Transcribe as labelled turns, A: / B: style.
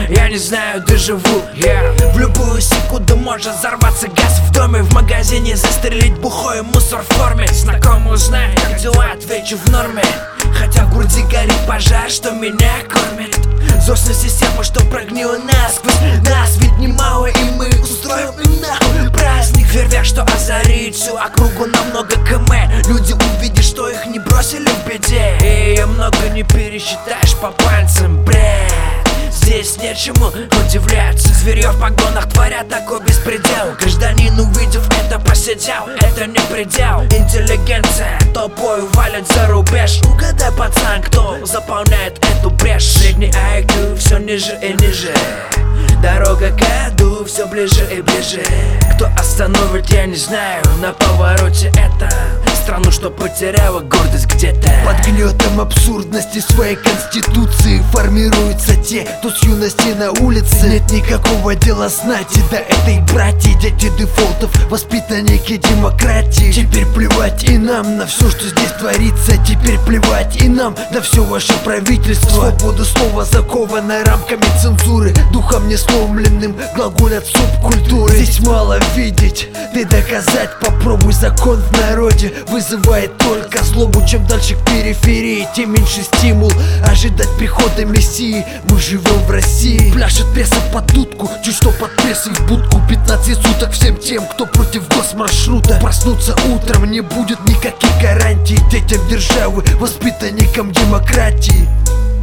A: я не знаю, дежавю. В любую секунду может взорваться газ в доме, в магазине застрелить бухой мусор в форме. Знакомый узнает, как дела, отвечу в норме. Хотя в груди горит пожар, что меня кормит. Зов на систему, что прогнила насквозь. Нас ведь немало, и мы устроим нахуй праздник. Фейерверк, что озарит всю округу на много км. Люди увидят, что их не бросили в беде. И много не пересчитаешь по пальцам, бред. Здесь нечему удивляться. Зверьё в погонах творят такой беспредел. Гражданин, увидев это, посидел. Это не предел. Интеллигенция толпой валят за рубеж. Угадай, пацан, кто заполняет эту брешь. Средний IQ все ниже и ниже. Дорога к аду все ближе и ближе. Кто остановит, я не знаю. На повороте это страну, что потеряла гордость где-то.
B: Под гнетом абсурдности своей конституции формируются те, кто с юности на улице. Нет никакого дела знати до этой братьи. Дети дефолтов, воспитанники демократии. Теперь плевать и нам на все, что здесь творится. Теперь плевать и нам на все ваше правительство. Свобода слова закована рамками цензуры. Духом несломленным глаголят субкультуры. Здесь мало видеть, ты доказать попробуй. Закон в народе вызывает только злобу. Чем дальше к периферии, тем меньше стимул ожидать прихода мессии. Мы живем в России. Пляшет пресса под дудку, чуть что под прессой в будку. 15 суток всем тем, кто против госмаршрута. Проснуться утром не будет никаких гарантий. Детям державы, воспитанникам демократии.